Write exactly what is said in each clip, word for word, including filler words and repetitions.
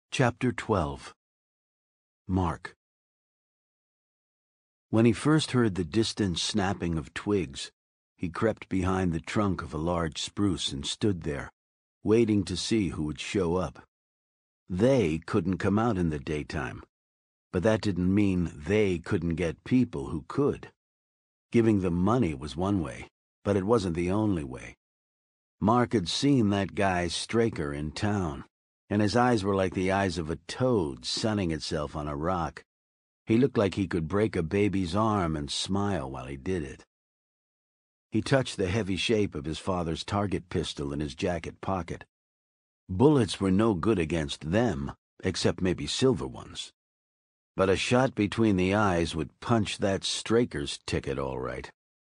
Chapter twelve. Mark. When he first heard the distant snapping of twigs, he crept behind the trunk of a large spruce and stood there, waiting to see who would show up. They couldn't come out in the daytime, but that didn't mean they couldn't get people who could. Giving them money was one way, but it wasn't the only way. Mark had seen that guy Straker in town, and his eyes were like the eyes of a toad sunning itself on a rock. He looked like he could break a baby's arm and smile while he did it. He touched the heavy shape of his father's target pistol in his jacket pocket. Bullets were no good against them, except maybe silver ones. But a shot between the eyes would punch that Straker's ticket all right.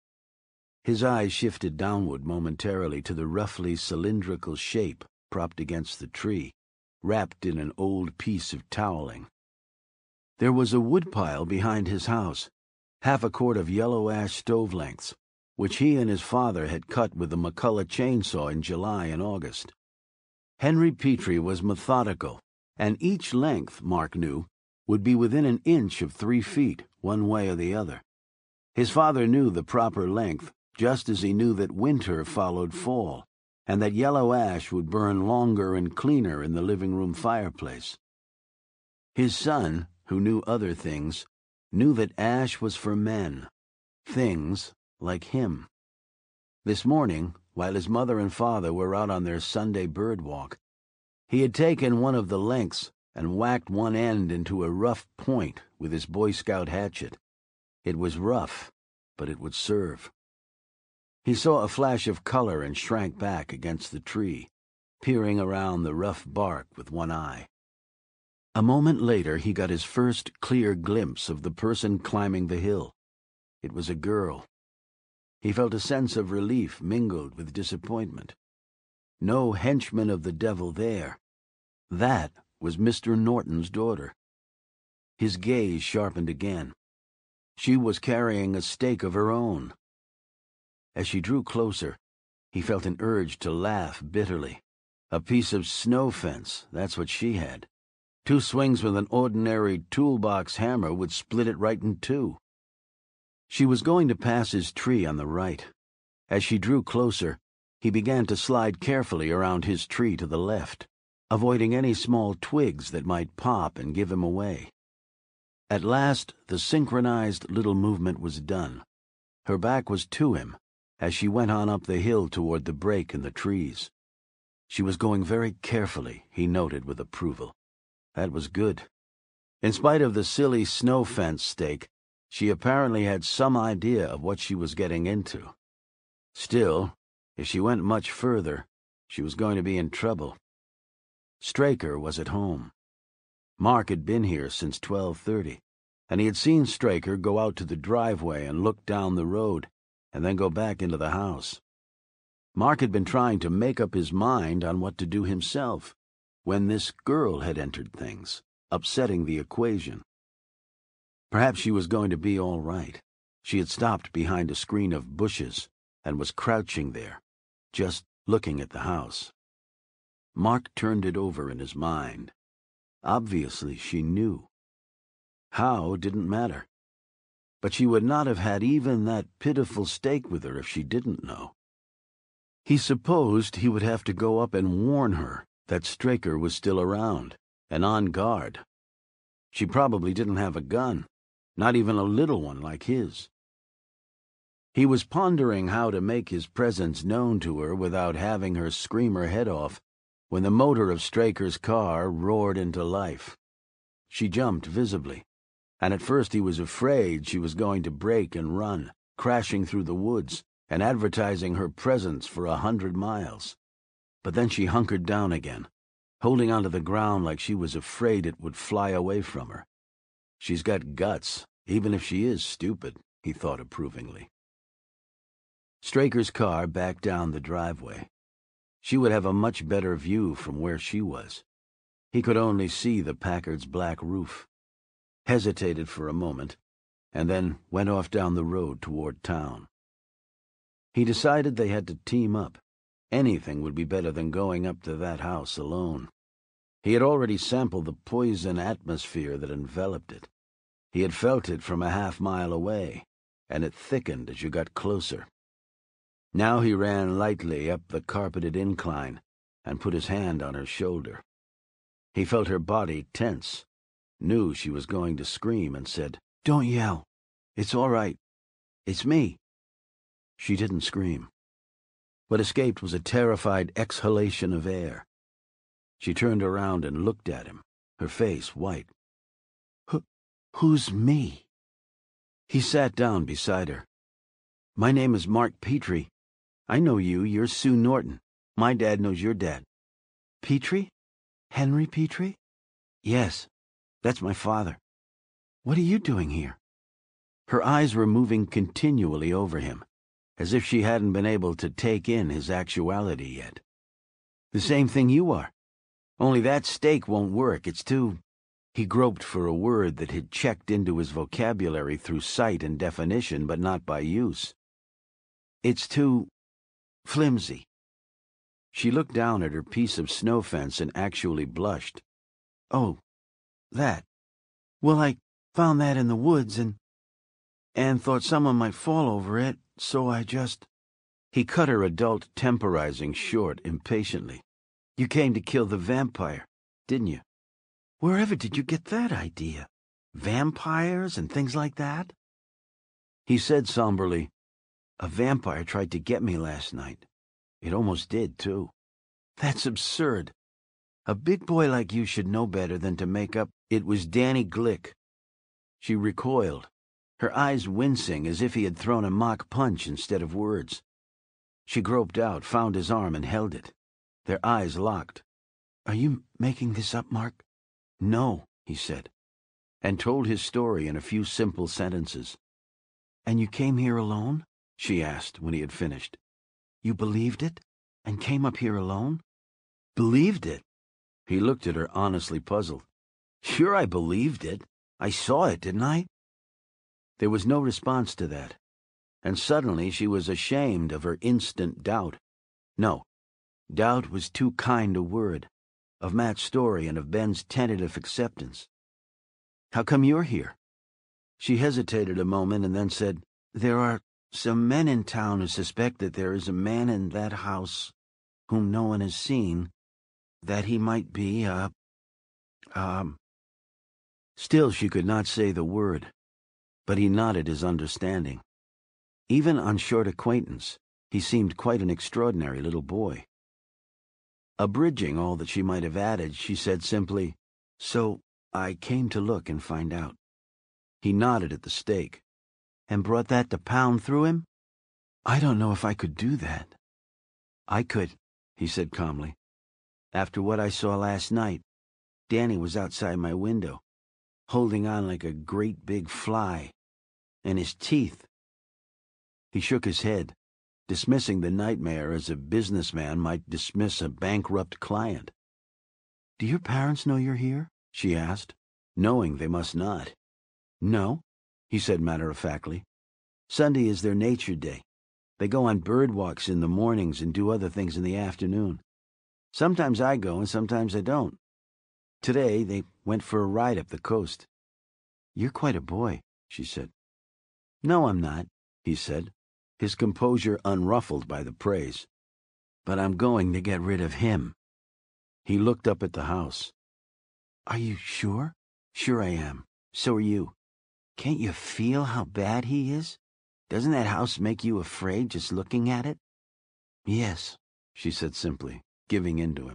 His eyes shifted downward momentarily to the roughly cylindrical shape propped against the tree, wrapped in an old piece of toweling. There was a woodpile behind his house, half a cord of yellow ash stove lengths, which he and his father had cut with the McCulloch chainsaw in July and August. Henry Petrie was methodical, and each length, Mark knew, would be within an inch of three feet, one way or the other. His father knew the proper length, just as he knew that winter followed fall, and that yellow ash would burn longer and cleaner in the living room fireplace. His son, who knew other things, knew that ash was for men, things like him. This morning, while his mother and father were out on their Sunday bird walk, he had taken one of the lengths and whacked one end into a rough point with his Boy Scout hatchet. It was rough, but it would serve. He saw a flash of color and shrank back against the tree, peering around the rough bark with one eye. A moment later, he got his first clear glimpse of the person climbing the hill. It was a girl. He felt a sense of relief mingled with disappointment. No henchman of the devil there. That was Mister Norton's daughter. His gaze sharpened again. She was carrying a stake of her own. As she drew closer, he felt an urge to laugh bitterly. A piece of snow fence, that's what she had. Two swings with an ordinary toolbox hammer would split it right in two. She was going to pass his tree on the right. As she drew closer, he began to slide carefully around his tree to the left, avoiding any small twigs that might pop and give him away. At last, the synchronized little movement was done. Her back was to him as she went on up the hill toward the break in the trees. She was going very carefully, he noted with approval. That was good. In spite of the silly snow fence stake, she apparently had some idea of what she was getting into. Still, if she went much further, she was going to be in trouble. Straker was at home. Mark had been here since twelve thirty, and he had seen Straker go out to the driveway and look down the road, and then go back into the house. Mark had been trying to make up his mind on what to do himself, when this girl had entered things, upsetting the equation. Perhaps she was going to be all right. She had stopped behind a screen of bushes and was crouching there, just looking at the house. Mark turned it over in his mind. Obviously she knew. How didn't matter. But she would not have had even that pitiful stake with her if she didn't know. He supposed he would have to go up and warn her that Straker was still around and on guard. She probably didn't have a gun, not even a little one like his. He was pondering how to make his presence known to her without having her scream her head off when the motor of Straker's car roared into life. She jumped visibly, and at first he was afraid she was going to break and run, crashing through the woods and advertising her presence for a hundred miles. But then she hunkered down again, holding onto the ground like she was afraid it would fly away from her. She's got guts, even if she is stupid, he thought approvingly. Straker's car backed down the driveway. She would have a much better view from where she was. He could only see the Packard's black roof. Hesitated for a moment, and then went off down the road toward town. He decided they had to team up. Anything would be better than going up to that house alone. He had already sampled the poison atmosphere that enveloped it. He had felt it from a half mile away, and it thickened as you got closer. Now he ran lightly up the carpeted incline and put his hand on her shoulder. He felt her body tense, knew she was going to scream, and said, "Don't yell. It's all right. It's me." She didn't scream. What escaped was a terrified exhalation of air. She turned around and looked at him, her face white. Who, who's me? He sat down beside her. "My name is Mark Petrie. I know you. You're Sue Norton. My dad knows your dad." "Petrie? Henry Petrie?" "Yes, that's my father." "What are you doing here?" Her eyes were moving continually over him, as if she hadn't been able to take in his actuality yet. "The same thing you are. Only that steak won't work. It's too—" He groped for a word that had checked into his vocabulary through sight and definition, but not by use. "It's too flimsy." She looked down at her piece of snow fence and actually blushed. "Oh, that. Well, I found that in the woods and and thought someone might fall over it, so I just—" He cut her adult temporizing short impatiently. "You came to kill the vampire, didn't you? Wherever did you get that idea? Vampires and things like that?" He said somberly, "A vampire tried to get me last night. It almost did, too." "That's absurd. A big boy like you should know better than to make up—" It was Danny Glick. She recoiled, her eyes wincing as if he had thrown a mock punch instead of words. She groped out, found his arm, and held it. Their eyes locked. "Are you making this up, Mark?" "No," he said, and told his story in a few simple sentences. "And you came here alone?" she asked when he had finished. "You believed it, and came up here alone?" "Believed it?" He looked at her, honestly puzzled. "Sure, I believed it. I saw it, didn't I?" There was no response to that, and suddenly she was ashamed of her instant doubt. No, doubt was too kind a word, of Matt's story and of Ben's tentative acceptance. "How come you're here?" She hesitated a moment and then said, "There are some men in town who suspect that there is a man in that house whom no one has seen, that he might be, uh, um... Still she could not say the word, but he nodded his understanding. Even on short acquaintance, he seemed quite an extraordinary little boy. Abridging all that she might have added, she said simply, "So I came to look and find out." He nodded at the steak. "And brought that to pound through him?" "I don't know if I could do that." "I could," he said calmly. "After what I saw last night, Danny was outside my window, holding on like a great big fly, and his teeth—" He shook his head, dismissing the nightmare as a businessman might dismiss a bankrupt client. "Do your parents know you're here?" she asked, knowing they must not. "No," he said matter-of-factly. "Sunday is their nature day. They go on bird walks in the mornings and do other things in the afternoon. Sometimes I go and sometimes I don't. Today they went for a ride up the coast." "You're quite a boy," she said. "No, I'm not," he said, his composure unruffled by the praise. "But I'm going to get rid of him." He looked up at the house. "Are you sure?" "Sure I am. So are you. Can't you feel how bad he is? Doesn't that house make you afraid just looking at it?" "Yes," she said simply, giving in to him.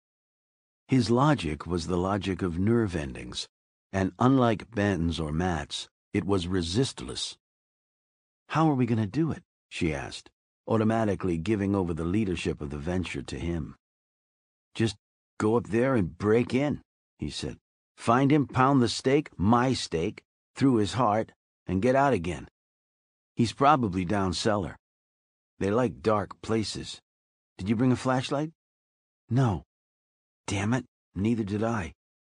His logic was the logic of nerve endings, and unlike Ben's or Matt's, it was resistless. "How are we going to do it?" she asked, automatically giving over the leadership of the venture to him. "Just go up there and break in," he said. "Find him, pound the steak, my steak, through his heart, and get out again. He's probably down cellar. They like dark places. Did you bring a flashlight?" "No." "Damn it, neither did I."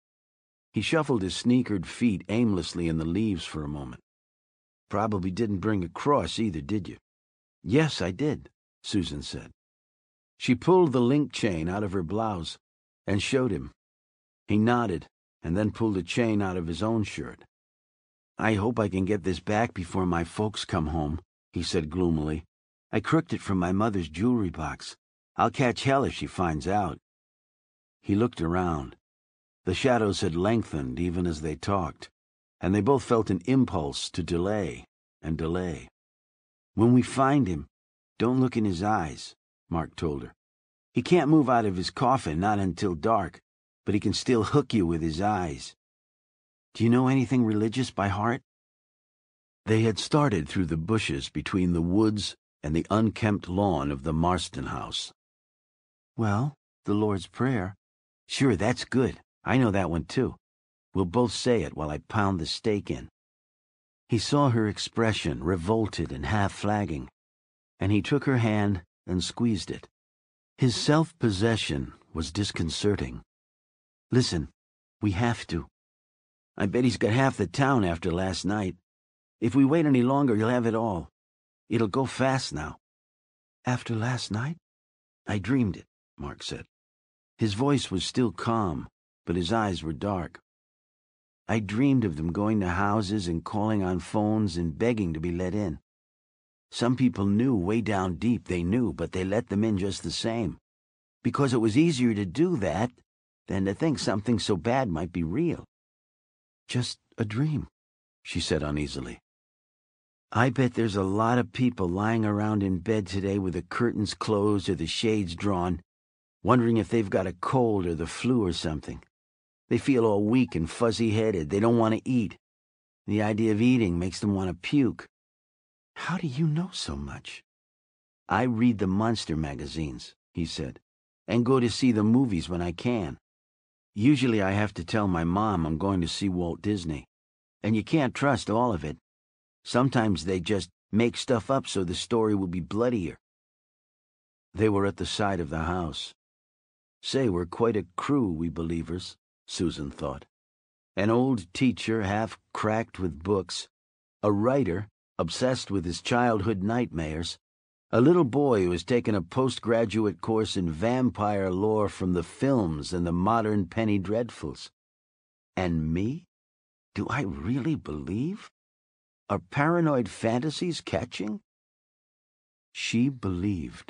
He shuffled his sneakered feet aimlessly in the leaves for a moment. "Probably didn't bring a cross either, did you?" "Yes, I did," Susan said. She pulled the link chain out of her blouse and showed him. He nodded and then pulled a chain out of his own shirt. "I hope I can get this back before my folks come home," he said gloomily. "I crooked it from my mother's jewelry box. I'll catch hell if she finds out." He looked around. The shadows had lengthened even as they talked, and they both felt an impulse to delay and delay. "When we find him, don't look in his eyes," Mark told her. "He can't move out of his coffin, not until dark, but he can still hook you with his eyes. Do you know anything religious by heart?" They had started through the bushes between the woods and the unkempt lawn of the Marston house. "Well, the Lord's Prayer. Sure, that's good. I know that one too. We'll both say it while I pound the steak in." He saw her expression, revolted and half-flagging, and he took her hand and squeezed it. His self-possession was disconcerting. "Listen, we have to. I bet he's got half the town after last night. If we wait any longer, he'll have it all. It'll go fast now." "After last night?" "I dreamed it," Mark said. His voice was still calm, but his eyes were dark. "I dreamed of them going to houses and calling on phones and begging to be let in. Some people knew way down deep they knew, but they let them in just the same, because it was easier to do that than to think something so bad might be real." "Just a dream," she said uneasily. "I bet there's a lot of people lying around in bed today with the curtains closed or the shades drawn, wondering if they've got a cold or the flu or something. They feel all weak and fuzzy-headed. They don't want to eat. The idea of eating makes them want to puke." "How do you know so much?" "I read the monster magazines," he said, "and go to see the movies when I can. Usually I have to tell my mom I'm going to see Walt Disney, and you can't trust all of it. Sometimes they just make stuff up so the story will be bloodier." They were at the side of the house. Say, we're quite a crew, we believers, Susan thought. An old teacher half cracked with books, a writer obsessed with his childhood nightmares, a little boy who has taken a postgraduate course in vampire lore from the films and the modern penny dreadfuls. And me? Do I really believe? Are paranoid fantasies catching? She believed.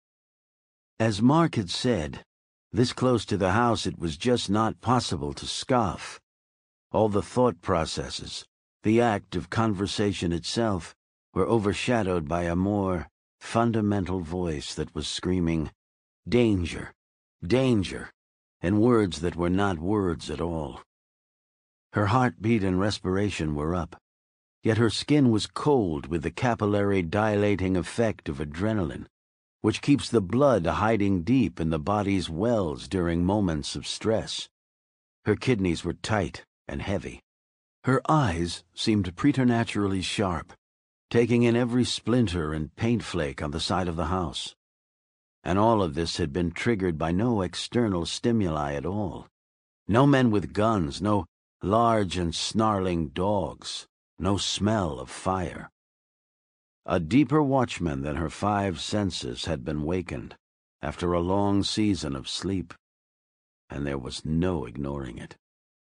As Mark had said, this close to the house it was just not possible to scoff. All the thought processes, the act of conversation itself, were overshadowed by a more fundamental voice that was screaming, "Danger, danger," in words that were not words at all. Her heartbeat and respiration were up, yet her skin was cold with the capillary dilating effect of adrenaline, which keeps the blood hiding deep in the body's wells during moments of stress. Her kidneys were tight and heavy. Her eyes seemed preternaturally sharp, taking in every splinter and paint flake on the side of the house. And all of this had been triggered by no external stimuli at all. No men with guns, no large and snarling dogs, no smell of fire. A deeper watchman than her five senses had been wakened after a long season of sleep, and there was no ignoring it.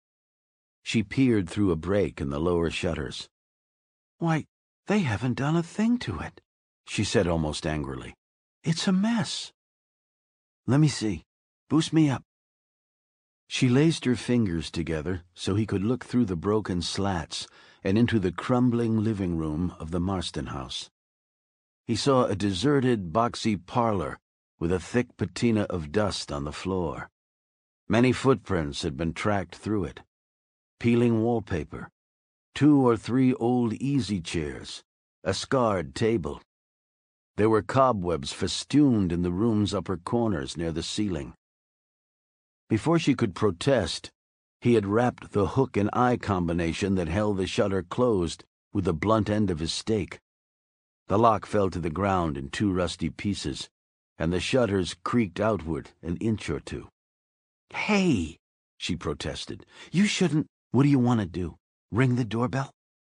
She peered through a break in the lower shutters. "Why, they haven't done a thing to it," she said almost angrily. "It's a mess." "Let me see. Boost me up." She laced her fingers together so he could look through the broken slats and into the crumbling living room of the Marston house. He saw a deserted, boxy parlor with a thick patina of dust on the floor. Many footprints had been tracked through it. Peeling wallpaper, two or three old easy chairs, a scarred table. There were cobwebs festooned in the room's upper corners near the ceiling. Before she could protest, he had wrapped the hook and eye combination that held the shutter closed with the blunt end of his stake. The lock fell to the ground in two rusty pieces, and the shutters creaked outward an inch or two. "Hey," she protested, "you shouldn't—" "What do you want to do? Ring the doorbell?"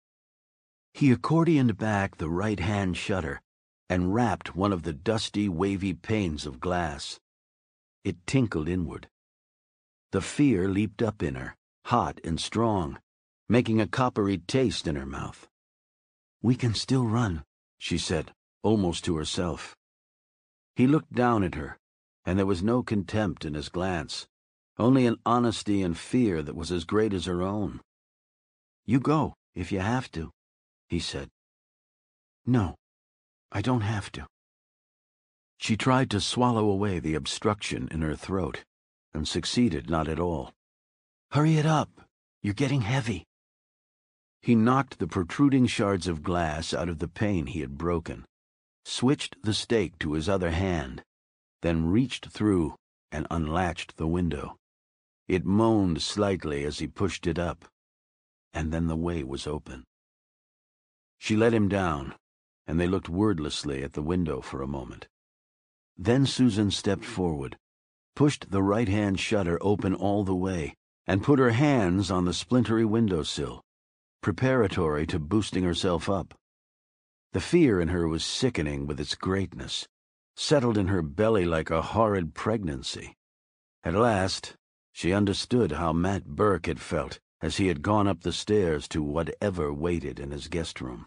He accordioned back the right-hand shutter and rapped one of the dusty, wavy panes of glass. It tinkled inward. The fear leaped up in her, hot and strong, making a coppery taste in her mouth. "We can still run," she said, almost to herself. He looked down at her, and there was no contempt in his glance, only an honesty and fear that was as great as her own. "You go, if you have to," he said. "No, I don't have to." She tried to swallow away the obstruction in her throat, and succeeded not at all. "Hurry it up. You're getting heavy." He knocked the protruding shards of glass out of the pane he had broken, switched the stake to his other hand, then reached through and unlatched the window. It moaned slightly as he pushed it up, and then the way was open. She let him down, and they looked wordlessly at the window for a moment. Then Susan stepped forward, pushed the right-hand shutter open all the way, and put her hands on the splintery windowsill, preparatory to boosting herself up. The fear in her was sickening with its greatness, settled in her belly like a horrid pregnancy. At last, she understood how Matt Burke had felt as he had gone up the stairs to whatever waited in his guest room.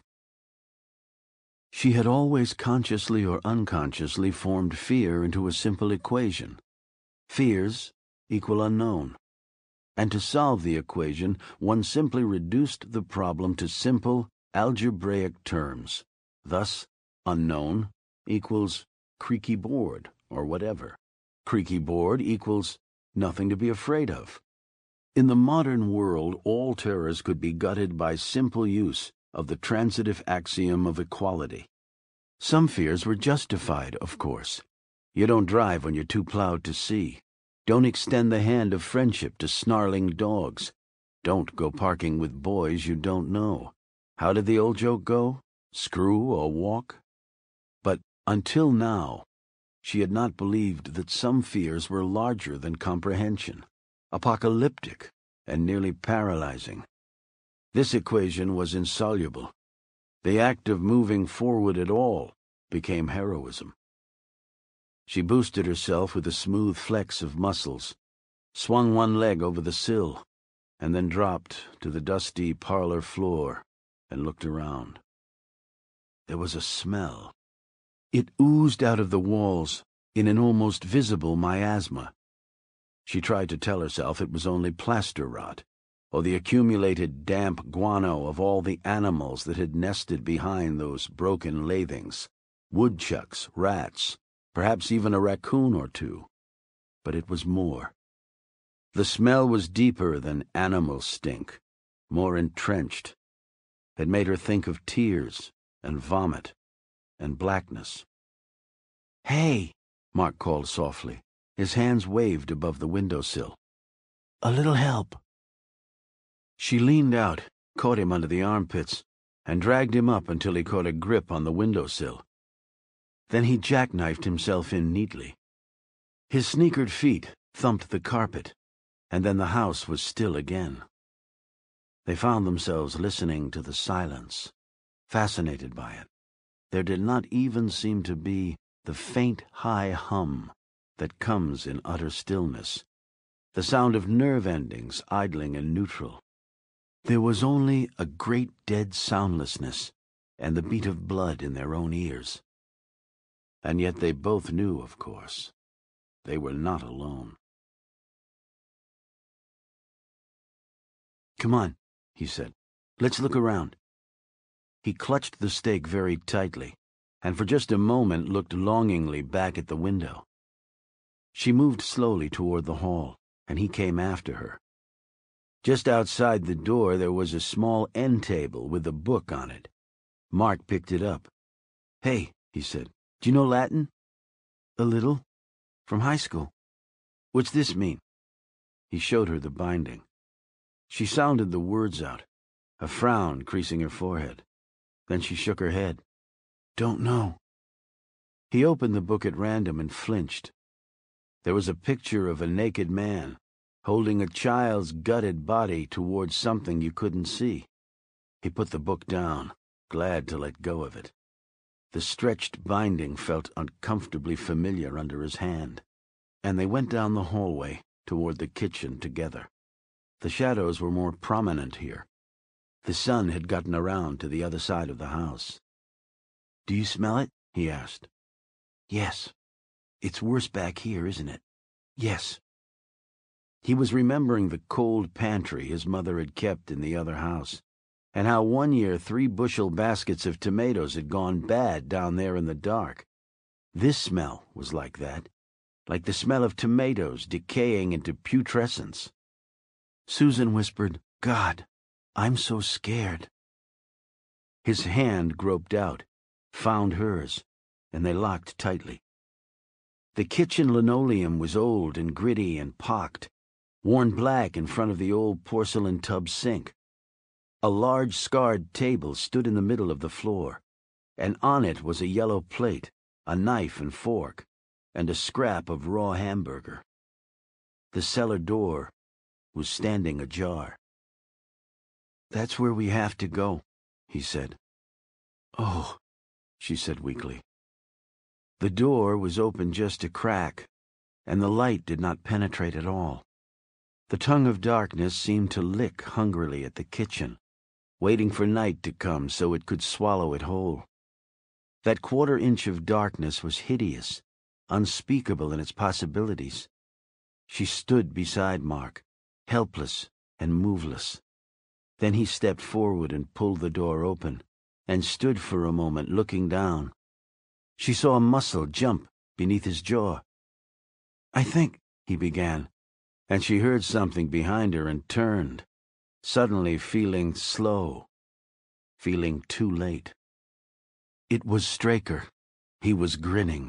She had always consciously or unconsciously formed fear into a simple equation. Fears equal unknown. And to solve the equation, one simply reduced the problem to simple algebraic terms. Thus, unknown equals creaky board, or whatever. Creaky board equals nothing to be afraid of. In the modern world, all terrors could be gutted by simple use of the transitive axiom of equality. Some fears were justified, of course. You don't drive when you're too plowed to see. Don't extend the hand of friendship to snarling dogs. Don't go parking with boys you don't know. How did the old joke go? Screw or walk? But until now, she had not believed that some fears were larger than comprehension, apocalyptic, and nearly paralyzing. This equation was insoluble. The act of moving forward at all became heroism. She boosted herself with a smooth flex of muscles, swung one leg over the sill, and then dropped to the dusty parlor floor and looked around. There was a smell. It oozed out of the walls in an almost visible miasma. She tried to tell herself it was only plaster rot, or the accumulated damp guano of all the animals that had nested behind those broken lathings, woodchucks, rats, perhaps even a raccoon or two. But it was more. The smell was deeper than animal stink, more entrenched. It made her think of tears and vomit and blackness. "Hey!" Mark called softly. His hands waved above the windowsill. "A little help." She leaned out, caught him under the armpits, and dragged him up until he caught a grip on the windowsill. Then he jackknifed himself in neatly. His sneakered feet thumped the carpet, and then the house was still again. They found themselves listening to the silence, fascinated by it. There did not even seem to be the faint high hum that comes in utter stillness, the sound of nerve endings idling in neutral. There was only a great dead soundlessness and the beat of blood in their own ears. And yet they both knew, of course, they were not alone. "Come on," he said. "Let's look around." He clutched the stake very tightly, and for just a moment looked longingly back at the window. She moved slowly toward the hall, and he came after her. Just outside the door there was a small end table with a book on it. Mark picked it up. "Hey," he said, "do you know Latin?" "A little. From high school." "What's this mean?" He showed her the binding. She sounded the words out, a frown creasing her forehead. Then she shook her head. "Don't know." He opened the book at random and flinched. There was a picture of a naked man holding a child's gutted body towards something you couldn't see. He put the book down, glad to let go of it. The stretched binding felt uncomfortably familiar under his hand, and they went down the hallway, toward the kitchen together. The shadows were more prominent here. The sun had gotten around to the other side of the house. "Do you smell it?" he asked. "Yes. It's worse back here, isn't it?" "Yes." He was remembering the cold pantry his mother had kept in the other house, and how one year three bushel baskets of tomatoes had gone bad down there in the dark. This smell was like that, like the smell of tomatoes decaying into putrescence. Susan whispered, "God, I'm so scared." His hand groped out, found hers, and they locked tightly. The kitchen linoleum was old and gritty and pocked, worn black in front of the old porcelain tub sink. A large scarred table stood in the middle of the floor, and on it was a yellow plate, a knife and fork, and a scrap of raw hamburger. The cellar door was standing ajar. "That's where we have to go," he said. "Oh," she said weakly. The door was open just a crack, and the light did not penetrate at all. The tongue of darkness seemed to lick hungrily at the kitchen, waiting for night to come so it could swallow it whole. That quarter inch of darkness was hideous, unspeakable in its possibilities. She stood beside Mark, helpless and moveless. Then he stepped forward and pulled the door open, and stood for a moment looking down. She saw a muscle jump beneath his jaw. "I think," he began, and she heard something behind her and turned, suddenly feeling slow, feeling too late. It was Straker. He was grinning.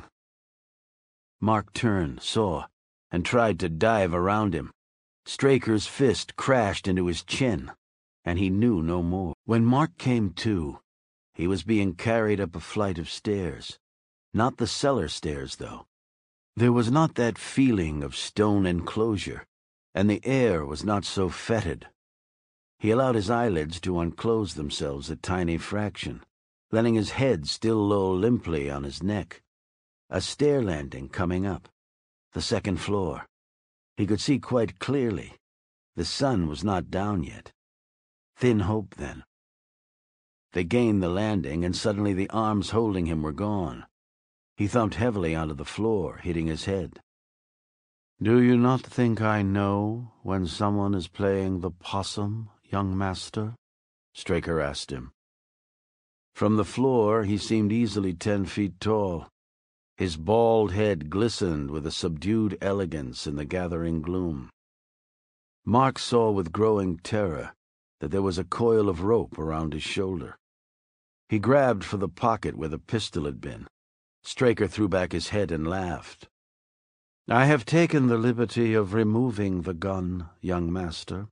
Mark turned, saw, and tried to dive around him. Straker's fist crashed into his chin, and he knew no more. When Mark came to, he was being carried up a flight of stairs. Not the cellar stairs, though. There was not that feeling of stone enclosure, and the air was not so fetid. He allowed his eyelids to unclose themselves a tiny fraction, letting his head still loll limply on his neck. A stair landing coming up. The second floor. He could see quite clearly. The sun was not down yet. Thin hope, then. They gained the landing, and suddenly the arms holding him were gone. He thumped heavily onto the floor, hitting his head. "Do you not think I know when someone is playing the possum, young master?" Straker asked him. From the floor he seemed easily ten feet tall. His bald head glistened with a subdued elegance in the gathering gloom. Mark saw with growing terror that there was a coil of rope around his shoulder. He grabbed for the pocket where the pistol had been. Straker threw back his head and laughed. "I have taken the liberty of removing the gun, young master.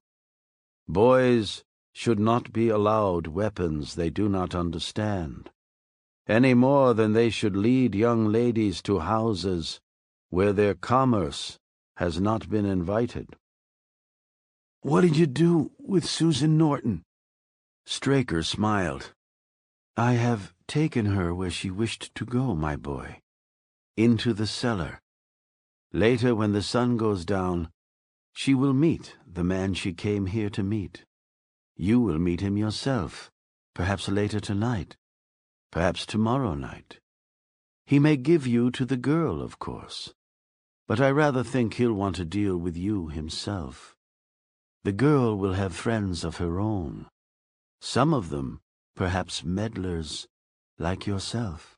Boys should not be allowed weapons they do not understand, any more than they should lead young ladies to houses where their commerce has not been invited." "What did you do with Susan Norton?" Straker smiled. "I have taken her where she wished to go, my boy. Into the cellar. Later, when the sun goes down, she will meet the man she came here to meet. You will meet him yourself, perhaps later tonight, perhaps tomorrow night. He may give you to the girl, of course, but I rather think he'll want to deal with you himself. The girl will have friends of her own, some of them perhaps meddlers like yourself."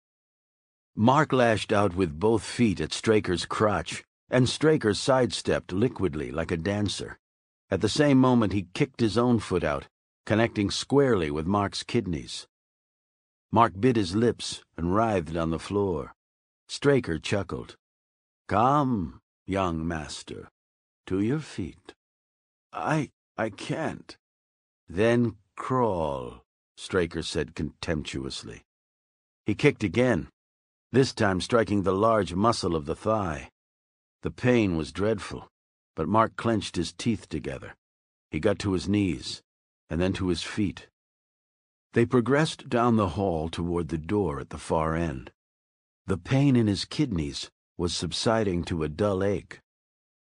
Mark lashed out with both feet at Straker's crotch, and Straker sidestepped liquidly like a dancer. At the same moment he kicked his own foot out, connecting squarely with Mark's kidneys. Mark bit his lips and writhed on the floor. Straker chuckled. "Come, young master, to your feet." I... I can't." "Then crawl," Straker said contemptuously. He kicked again, this time striking the large muscle of the thigh. The pain was dreadful, but Mark clenched his teeth together. He got to his knees, and then to his feet. They progressed down the hall toward the door at the far end. The pain in his kidneys was subsiding to a dull ache.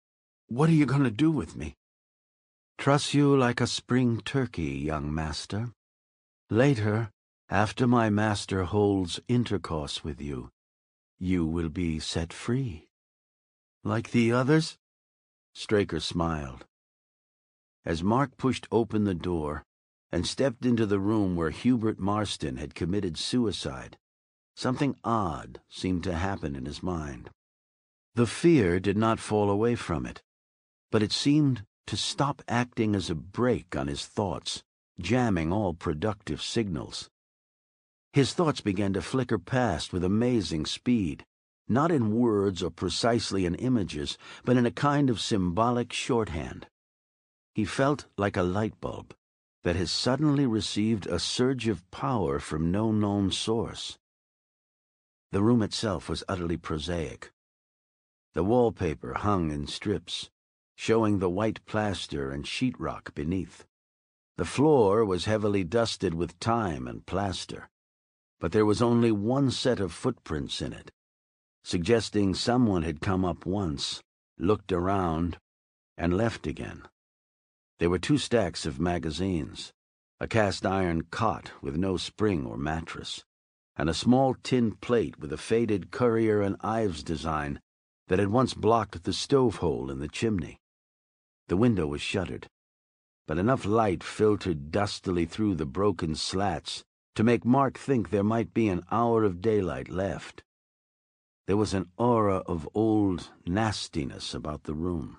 What are you going to do with me? Truss you like a spring turkey, young master. Later, after my master holds intercourse with you, you will be set free. Like the others? Straker smiled. As Mark pushed open the door and stepped into the room where Hubert Marston had committed suicide, something odd seemed to happen in his mind. The fear did not fall away from it, but it seemed to stop acting as a brake on his thoughts, jamming all productive signals. His thoughts began to flicker past with amazing speed, not in words or precisely in images, but in a kind of symbolic shorthand. He felt like a light bulb that has suddenly received a surge of power from no known source. The room itself was utterly prosaic. The wallpaper hung in strips, showing the white plaster and sheetrock beneath. The floor was heavily dusted with time and plaster, but there was only one set of footprints in it, suggesting someone had come up once, looked around, and left again. There were two stacks of magazines, a cast-iron cot with no spring or mattress, and a small tin plate with a faded Currier and Ives design that had once blocked the stove hole in the chimney. The window was shuttered, but enough light filtered dustily through the broken slats to make Mark think there might be an hour of daylight left. There was an aura of old nastiness about the room.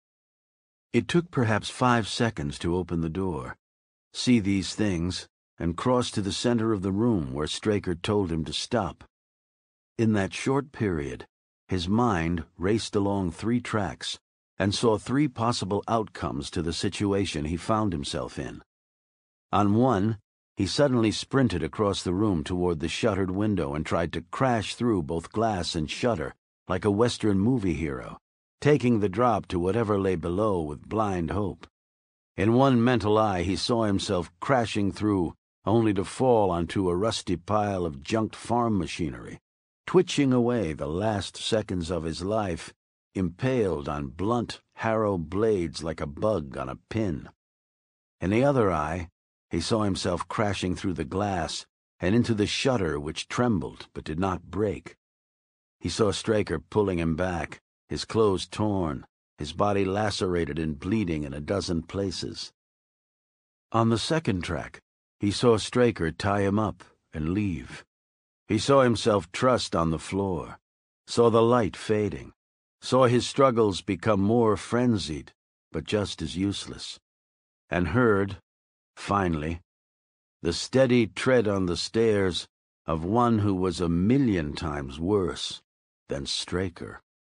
It took perhaps five seconds to open the door, see these things, and cross to the center of the room where Straker told him to stop. In that short period, his mind raced along three tracks and saw three possible outcomes to the situation he found himself in. On one, he suddenly sprinted across the room toward the shuttered window and tried to crash through both glass and shutter like a Western movie hero, taking the drop to whatever lay below with blind hope. In one mental eye he saw himself crashing through, only to fall onto a rusty pile of junked farm machinery, twitching away the last seconds of his life, impaled on blunt harrow blades like a bug on a pin. In the other eye, he saw himself crashing through the glass and into the shutter which trembled but did not break. He saw Straker pulling him back, his clothes torn, his body lacerated and bleeding in a dozen places. On the second track, he saw Straker tie him up and leave. He saw himself trussed on the floor, saw the light fading, saw his struggles become more frenzied, but just as useless, and heard, finally, the steady tread on the stairs of one who was a million times worse than Straker.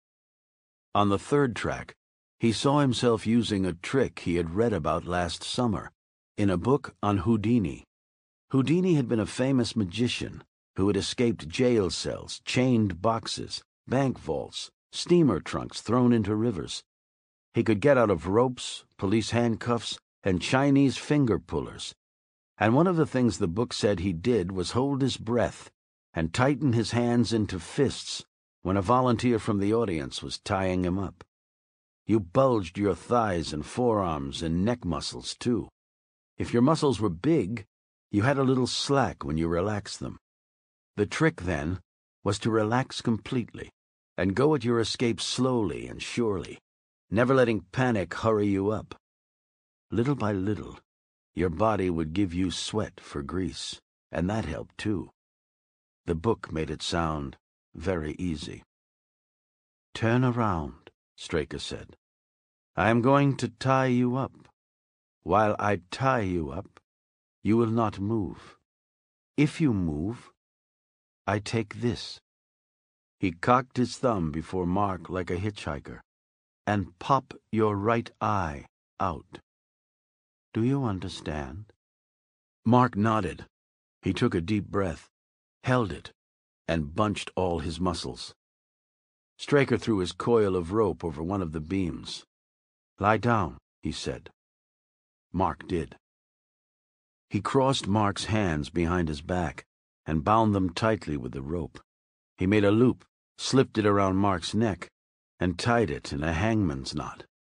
On the third track, he saw himself using a trick he had read about last summer in a book on Houdini. Houdini had been a famous magician who had escaped jail cells, chained boxes, bank vaults, steamer trunks thrown into rivers. He could get out of ropes, police handcuffs, and Chinese finger pullers. And one of the things the book said he did was hold his breath and tighten his hands into fists when a volunteer from the audience was tying him up. You bulged your thighs and forearms and neck muscles, too. If your muscles were big, you had a little slack when you relaxed them. The trick, then, was to relax completely and go at your escape slowly and surely, never letting panic hurry you up. Little by little, your body would give you sweat for grease, and that helped too. The book made it sound very easy. "Turn around," Straker said. "I am going to tie you up. While I tie you up, you will not move. If you move, I take this." He cocked his thumb before Mark like a hitchhiker, "and pop your right eye out. Do you understand?" Mark nodded. He took a deep breath, held it, and bunched all his muscles. Straker threw his coil of rope over one of the beams. "Lie down," he said. Mark did. He crossed Mark's hands behind his back and bound them tightly with the rope. He made a loop, slipped it around Mark's neck, and tied it in a hangman's knot.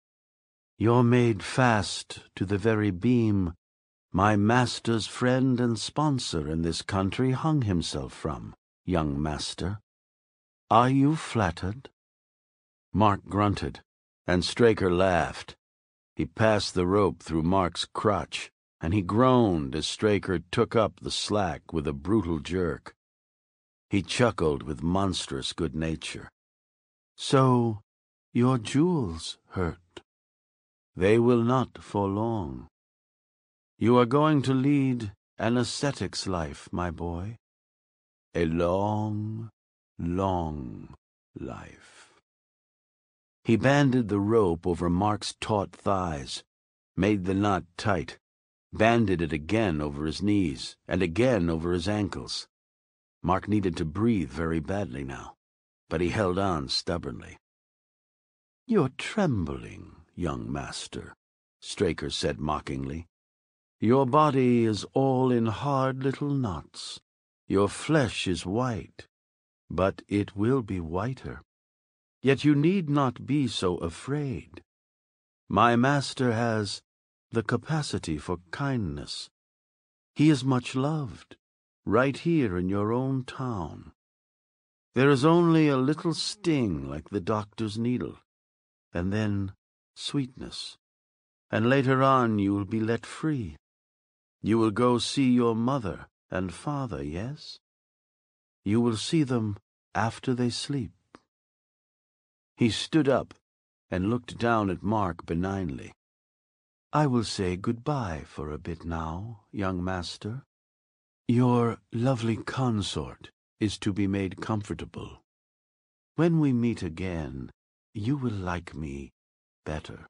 You're made fast to the very beam my master's friend and sponsor in this country hung himself from, young master. Are you flattered?" Mark grunted, and Straker laughed. He passed the rope through Mark's crotch, and he groaned as Straker took up the slack with a brutal jerk. He chuckled with monstrous good nature. "So your jewels hurt. They will not for long. You are going to lead an ascetic's life, my boy. A long, long life." He banded the rope over Mark's taut thighs, made the knot tight, banded it again over his knees, and again over his ankles. Mark needed to breathe very badly now, but he held on stubbornly. "You're trembling, young master," Straker said mockingly. "Your body is all in hard little knots. Your flesh is white, but it will be whiter. Yet you need not be so afraid. My master has the capacity for kindness. He is much loved, right here in your own town. There is only a little sting like the doctor's needle, and then sweetness, and later on you will be let free. You will go see your mother and father, yes? You will see them after they sleep." He stood up and looked down at Mark benignly. "I will say good-bye for a bit now, young master. Your lovely consort is to be made comfortable. When we meet again, you will like me better."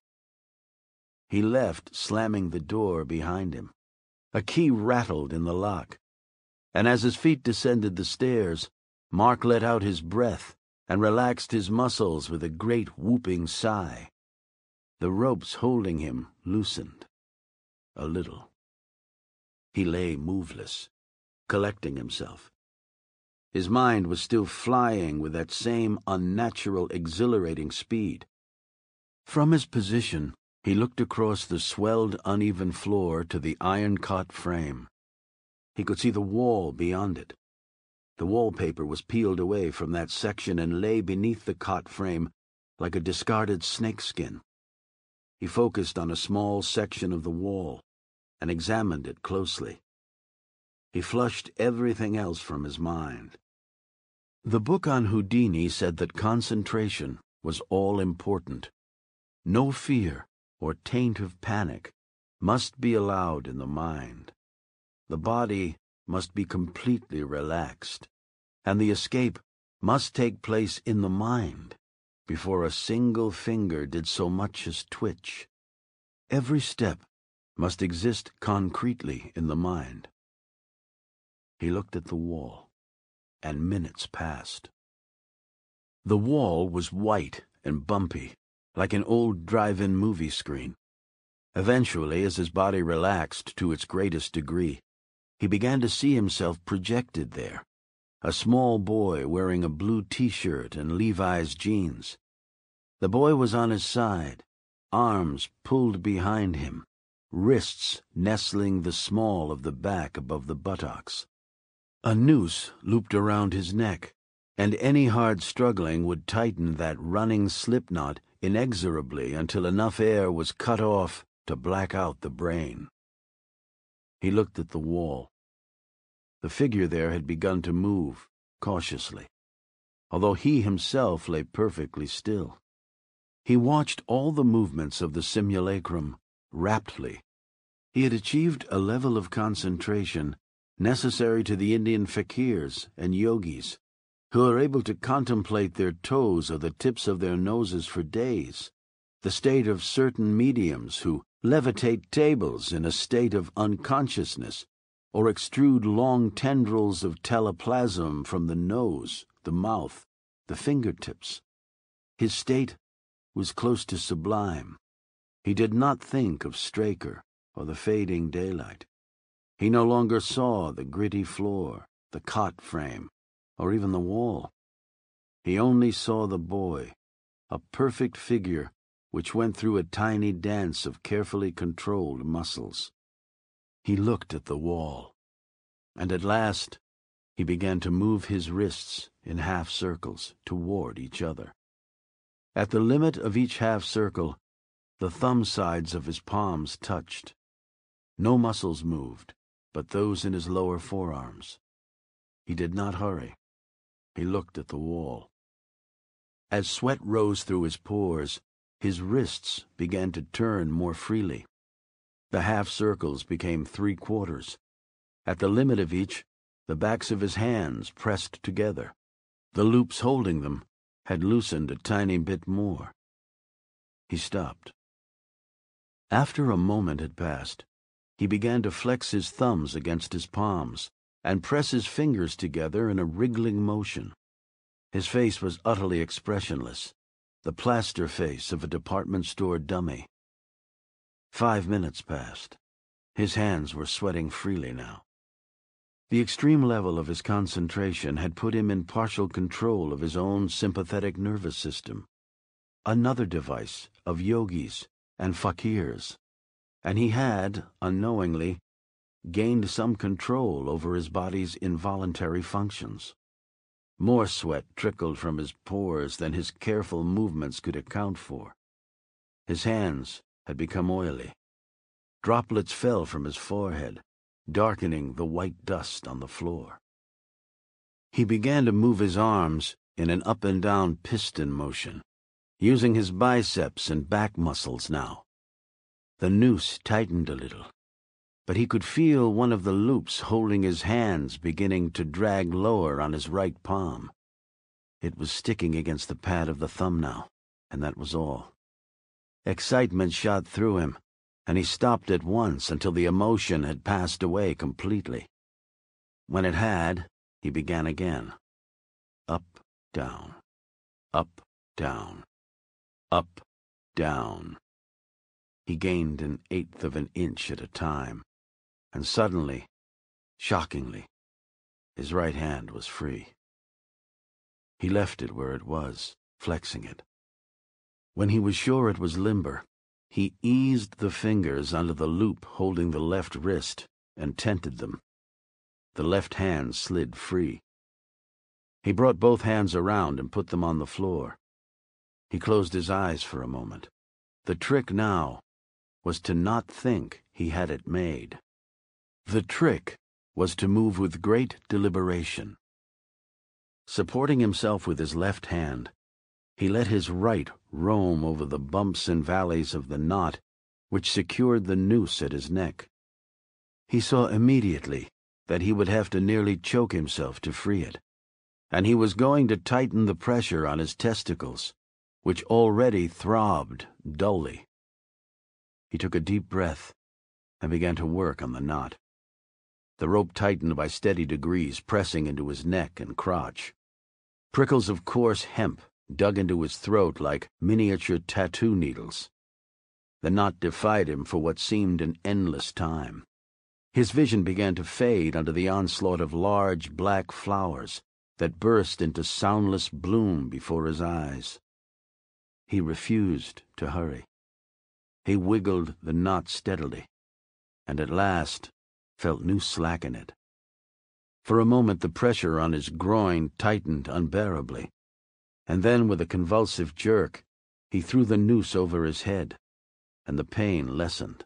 He left, slamming the door behind him. A key rattled in the lock, and as his feet descended the stairs, Mark let out his breath and relaxed his muscles with a great whooping sigh. The ropes holding him loosened a little. He lay moveless, collecting himself. His mind was still flying with that same unnatural, exhilarating speed. From his position, he looked across the swelled, uneven floor to the iron-cot frame. He could see the wall beyond it. The wallpaper was peeled away from that section and lay beneath the cot frame like a discarded snakeskin. He focused on a small section of the wall and examined it closely. He flushed everything else from his mind. The book on Houdini said that concentration was all important. No fear or taint of panic must be allowed in the mind. The body must be completely relaxed, and the escape must take place in the mind before a single finger did so much as twitch. Every step must exist concretely in the mind. He looked at the wall, and minutes passed. The wall was white and bumpy, like an old drive-in movie screen. Eventually, as his body relaxed to its greatest degree, he began to see himself projected there, a small boy wearing a blue T-shirt and Levi's jeans. The boy was on his side, arms pulled behind him, wrists nestling the small of the back above the buttocks. A noose looped around his neck, and any hard struggling would tighten that running slip knot inexorably until enough air was cut off to black out the brain. He looked at the wall. The figure there had begun to move, cautiously, although he himself lay perfectly still. He watched all the movements of the simulacrum raptly. He had achieved a level of concentration necessary to the Indian fakirs and yogis, who are able to contemplate their toes or the tips of their noses for days, the state of certain mediums who levitate tables in a state of unconsciousness, or extrude long tendrils of teleplasm from the nose, the mouth, the fingertips. His state was close to sublime. He did not think of Straker or the fading daylight. He no longer saw the gritty floor, the cot frame, or even the wall. He only saw the boy, a perfect figure which went through a tiny dance of carefully controlled muscles. He looked at the wall, and at last he began to move his wrists in half circles toward each other. At the limit of each half circle, the thumb sides of his palms touched. No muscles moved, but those in his lower forearms. He did not hurry. He looked at the wall. As sweat rose through his pores, his wrists began to turn more freely. The half circles became three quarters. At the limit of each, the backs of his hands pressed together. The loops holding them had loosened a tiny bit more. He stopped. After a moment had passed, he began to flex his thumbs against his palms and press his fingers together in a wriggling motion. His face was utterly expressionless, the plaster face of a department store dummy. Five minutes passed. His hands were sweating freely now. The extreme level of his concentration had put him in partial control of his own sympathetic nervous system, another device of yogis and fakirs, and he had, unknowingly, gained some control over his body's involuntary functions. More sweat trickled from his pores than his careful movements could account for. His hands had become oily. Droplets fell from his forehead, darkening the white dust on the floor. He began to move his arms in an up and down piston motion, using his biceps and back muscles now. The noose tightened a little, but he could feel one of the loops holding his hands beginning to drag lower on his right palm. It was sticking against the pad of the thumb now, and that was all. Excitement shot through him, and he stopped at once until the emotion had passed away completely. When it had, he began again. Up, down, up, down, up, down. He gained an eighth of an inch at a time, and suddenly, shockingly, his right hand was free. He left it where it was, flexing it. When he was sure it was limber, he eased the fingers under the loop holding the left wrist and tented them. The left hand slid free. He brought both hands around and put them on the floor. He closed his eyes for a moment. The trick now was to not think he had it made. The trick was to move with great deliberation. Supporting himself with his left hand, he let his right roam over the bumps and valleys of the knot which secured the noose at his neck. He saw immediately that he would have to nearly choke himself to free it, and he was going to tighten the pressure on his testicles, which already throbbed dully. He took a deep breath and began to work on the knot. The rope tightened by steady degrees, pressing into his neck and crotch. Prickles of coarse hemp dug into his throat like miniature tattoo needles. The knot defied him for what seemed an endless time. His vision began to fade under the onslaught of large black flowers that burst into soundless bloom before his eyes. He refused to hurry. He wiggled the knot steadily, and at last felt new slack in it. For a moment the pressure on his groin tightened unbearably, and then with a convulsive jerk he threw the noose over his head, and the pain lessened.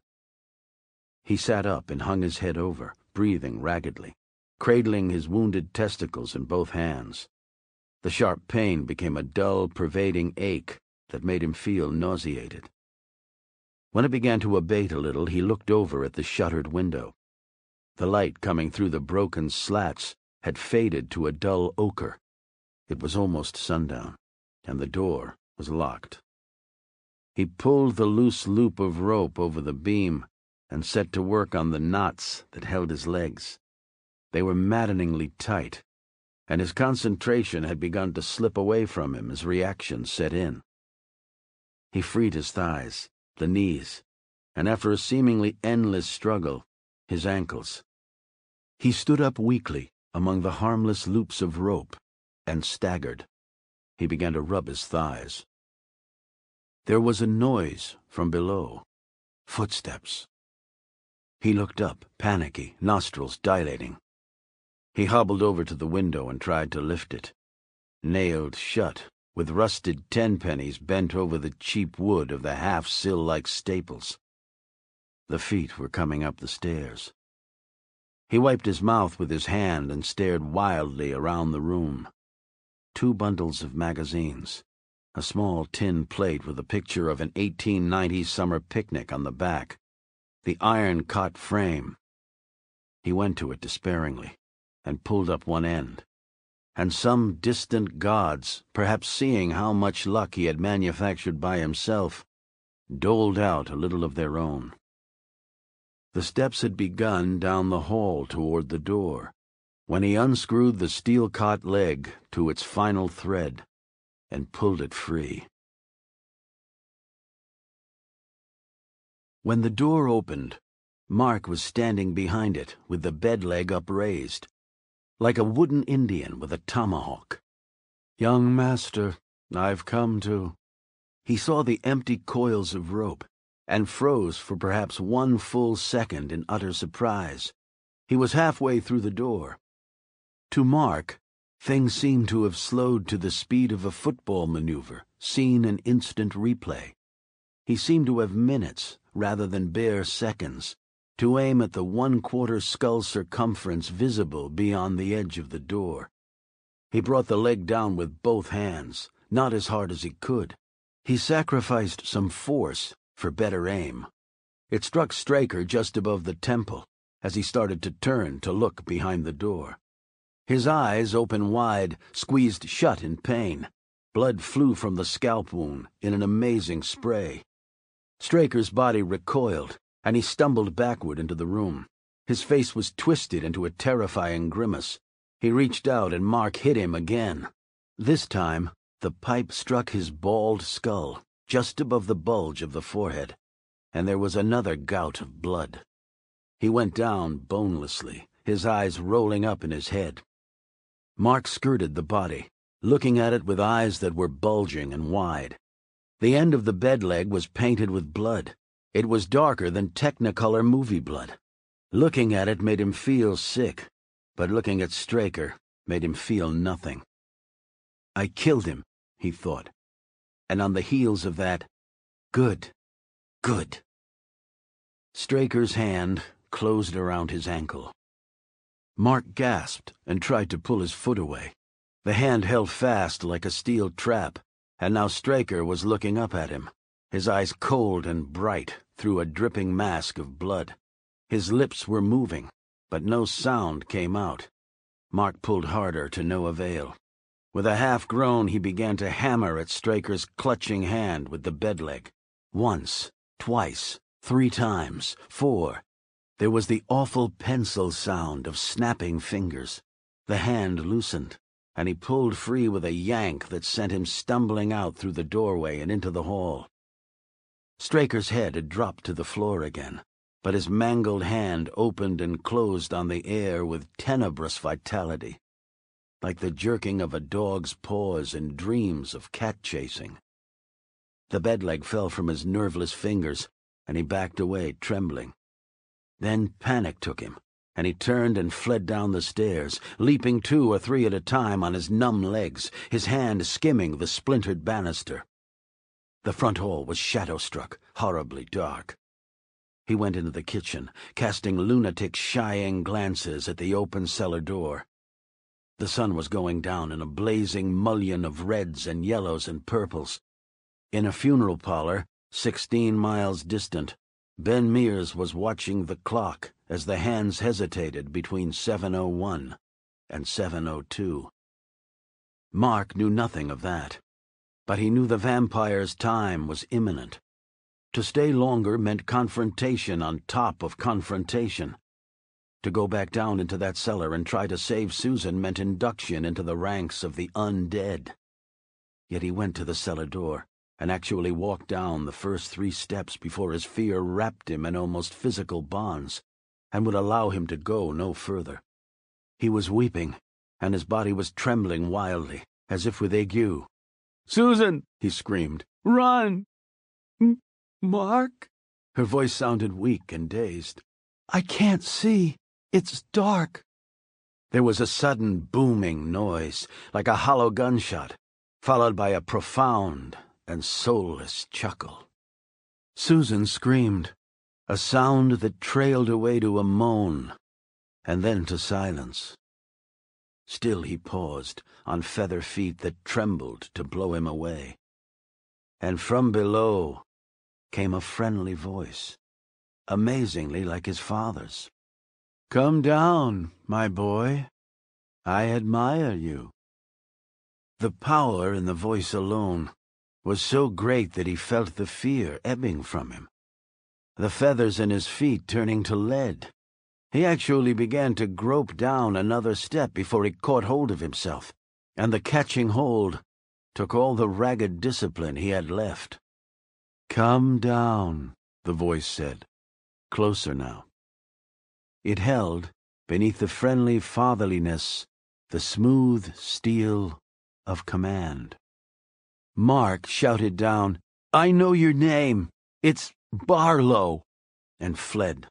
He sat up and hung his head over, breathing raggedly, cradling his wounded testicles in both hands. The sharp pain became a dull, pervading ache that made him feel nauseated. When it began to abate a little, he looked over at the shuttered window. The light coming through the broken slats had faded to a dull ochre. It was almost sundown, and the door was locked. He pulled the loose loop of rope over the beam and set to work on the knots that held his legs. They were maddeningly tight, and his concentration had begun to slip away from him as reaction set in. He freed his thighs, the knees, and after a seemingly endless struggle, his ankles. He stood up weakly among the harmless loops of rope and staggered. He began to rub his thighs. There was a noise from below. Footsteps. He looked up, panicky, nostrils dilating. He hobbled over to the window and tried to lift it. Nailed shut, with rusted tenpennies bent over the cheap wood of the half-sill-like staples. The feet were coming up the stairs. He wiped his mouth with his hand and stared wildly around the room. Two bundles of magazines, a small tin plate with a picture of an eighteen ninety summer picnic on the back, the iron-cot frame. He went to it despairingly and pulled up one end. And some distant gods, perhaps seeing how much luck he had manufactured by himself, doled out a little of their own. The steps had begun down the hall toward the door, when he unscrewed the steel-cot leg to its final thread and pulled it free. When the door opened, Mark was standing behind it with the bed leg upraised, like a wooden Indian with a tomahawk. "Young master, I've come to—" He saw the empty coils of rope and froze for perhaps one full second in utter surprise. He was halfway through the door. To Mark, things seemed to have slowed to the speed of a football maneuver, seen in instant replay. He seemed to have minutes rather than bare seconds to aim at the one-quarter skull circumference visible beyond the edge of the door. He brought the leg down with both hands, not as hard as he could. He sacrificed some force for better aim. It struck Straker just above the temple as he started to turn to look behind the door. His eyes, open wide, squeezed shut in pain. Blood flew from the scalp wound in an amazing spray. Straker's body recoiled, and he stumbled backward into the room. His face was twisted into a terrifying grimace. He reached out and Mark hit him again. This time, the pipe struck his bald skull, just above the bulge of the forehead, and there was another gout of blood. He went down bonelessly, his eyes rolling up in his head. Mark skirted the body, looking at it with eyes that were bulging and wide. The end of the bed leg was painted with blood. It was darker than Technicolor movie blood. Looking at it made him feel sick, but looking at Straker made him feel nothing. "I killed him," he thought. And on the heels of that, good, good. Straker's hand closed around his ankle. Mark gasped and tried to pull his foot away. The hand held fast like a steel trap, and now Straker was looking up at him, his eyes cold and bright through a dripping mask of blood. His lips were moving, but no sound came out. Mark pulled harder to no avail. With a half-groan, he began to hammer at Straker's clutching hand with the bed leg. Once, twice, three times, four. There was the awful pencil sound of snapping fingers. The hand loosened, and he pulled free with a yank that sent him stumbling out through the doorway and into the hall. Straker's head had dropped to the floor again, but his mangled hand opened and closed on the air with tenebrous vitality, like the jerking of a dog's paws in dreams of cat-chasing. The bed leg fell from his nerveless fingers, and he backed away, trembling. Then panic took him, and he turned and fled down the stairs, leaping two or three at a time on his numb legs, his hand skimming the splintered banister. The front hall was shadow-struck, horribly dark. He went into the kitchen, casting lunatic, shying glances at the open cellar door. The sun was going down in a blazing mullion of reds and yellows and purples. In a funeral parlor, sixteen miles distant, Ben Mears was watching the clock as the hands hesitated between seven oh one and seven oh two. Mark knew nothing of that, but he knew the vampire's time was imminent. To stay longer meant confrontation on top of confrontation. To go back down into that cellar and try to save Susan meant induction into the ranks of the undead. Yet he went to the cellar door and actually walked down the first three steps before his fear wrapped him in almost physical bonds and would allow him to go no further. He was weeping, and his body was trembling wildly, as if with ague. "Susan!" he screamed. "Run!" M- Mark? Her voice sounded weak and dazed. I can't see. It's dark. There was a sudden booming noise, like a hollow gunshot, followed by a profound and soulless chuckle. Susan screamed, a sound that trailed away to a moan, and then to silence. Still he paused, on feather feet that trembled to blow him away. And from below came a friendly voice, amazingly like his father's. "Come down, my boy. I admire you." The power in the voice alone was so great that he felt the fear ebbing from him, the feathers in his feet turning to lead. He actually began to grope down another step before he caught hold of himself, and the catching hold took all the ragged discipline he had left. "Come down," the voice said, closer now. It held, beneath the friendly fatherliness, the smooth steel of command. Mark shouted down, "I know your name. It's Barlow," and fled.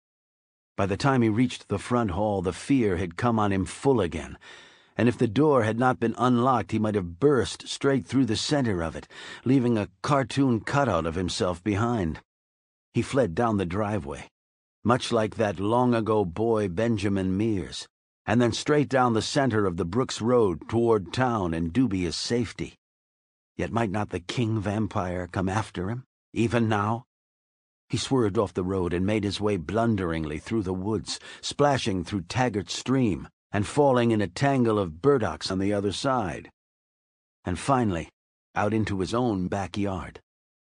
By the time he reached the front hall, the fear had come on him full again, and if the door had not been unlocked, he might have burst straight through the center of it, leaving a cartoon cutout of himself behind. He fled down the driveway, much like that long-ago boy Benjamin Mears, and then straight down the center of the Brooks Road toward town and dubious safety. Yet might not the king vampire come after him, even now? He swerved off the road and made his way blunderingly through the woods, splashing through Taggart Stream and falling in a tangle of burdocks on the other side. And finally, out into his own backyard.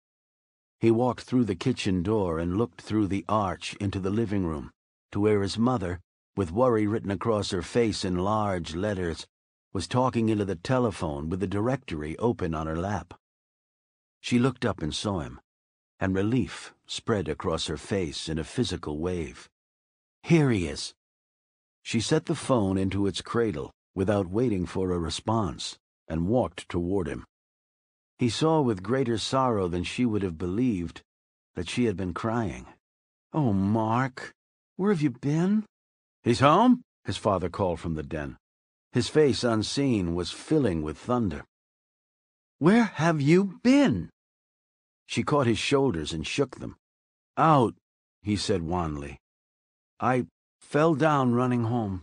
He walked through the kitchen door and looked through the arch into the living room, to where his mother, with worry written across her face in large letters, was talking into the telephone with the directory open on her lap. She looked up and saw him, and relief spread across her face in a physical wave. "Here he is." She set the phone into its cradle without waiting for a response, and walked toward him. He saw with greater sorrow than she would have believed that she had been crying. "Oh, Mark, where have you been?" "He's home?" his father called from the den. His face, unseen, was filling with thunder. "Where have you been?" She caught his shoulders and shook them. "Out," he said wanly. "I fell down running home."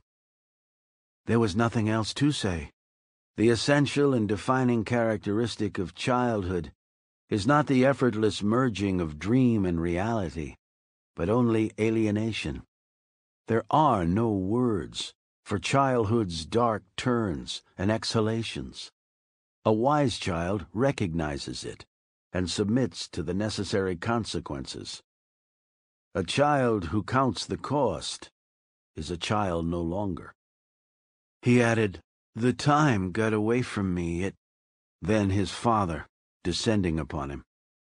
There was nothing else to say. The essential and defining characteristic of childhood is not the effortless merging of dream and reality, but only alienation. There are no words for childhood's dark turns and exhalations. A wise child recognizes it and submits to the necessary consequences. A child who counts the cost is a child no longer. He added, "The time got away from me, it—" Then his father, descending upon him.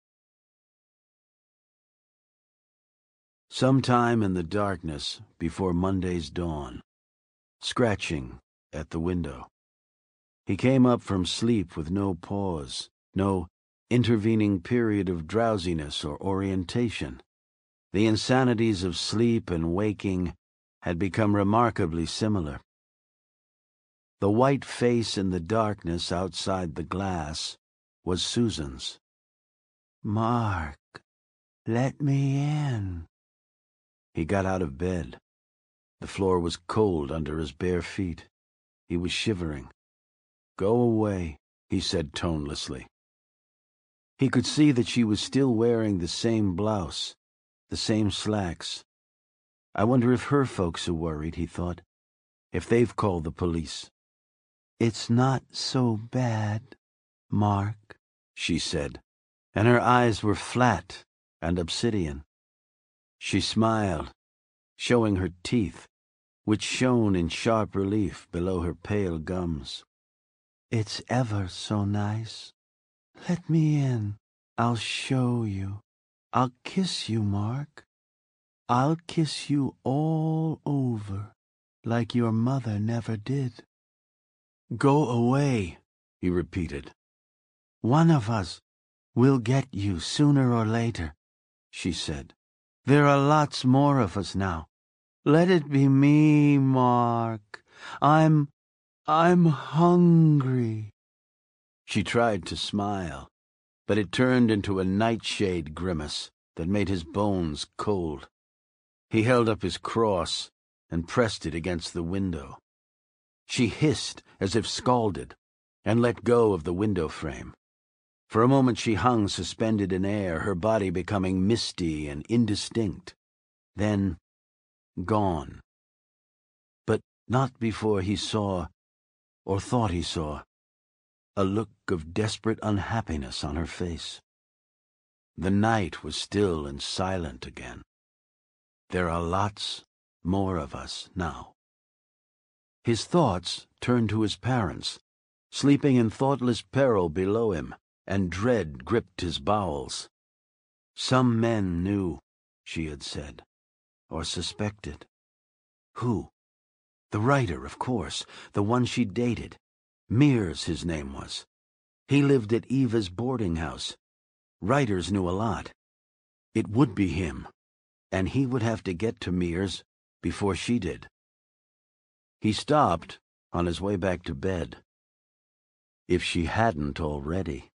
Sometime in the darkness before Monday's dawn, scratching at the window, he came up from sleep with no pause, no intervening period of drowsiness or orientation. The insanities of sleep and waking had become remarkably similar. The white face in the darkness outside the glass was Susan's. "Mark, let me in." He got out of bed. The floor was cold under his bare feet. He was shivering. "Go away," he said tonelessly. He could see that she was still wearing the same blouse, the same slacks. I wonder if her folks are worried, he thought, if they've called the police. "It's not so bad, Mark," she said, and her eyes were flat and obsidian. She smiled, showing her teeth, which shone in sharp relief below her pale gums. "It's ever so nice. Let me in. I'll show you. I'll kiss you, Mark. I'll kiss you all over, like your mother never did." "Go away," he repeated. "One of us, We'll get you sooner or later, she said. There are lots more of us now. Let it be me, Mark. I'm... I'm hungry. She tried to smile, but it turned into a nightshade grimace that made his bones cold. He held up his cross and pressed it against the window. She hissed as if scalded and let go of the window frame. For a moment she hung suspended in air, her body becoming misty and indistinct. Then, gone. But not before he saw, or thought he saw, a look of desperate unhappiness on her face. The night was still and silent again. There are lots more of us now. His thoughts turned to his parents, sleeping in thoughtless peril below him, and dread gripped his bowels. Some men knew, she had said, or suspected. Who? The writer, of course, the one she dated. Mears, his name was. He lived at Eva's boarding house. Writers knew a lot. It would be him, and he would have to get to Mears before she did. He stopped on his way back to bed. If she hadn't already.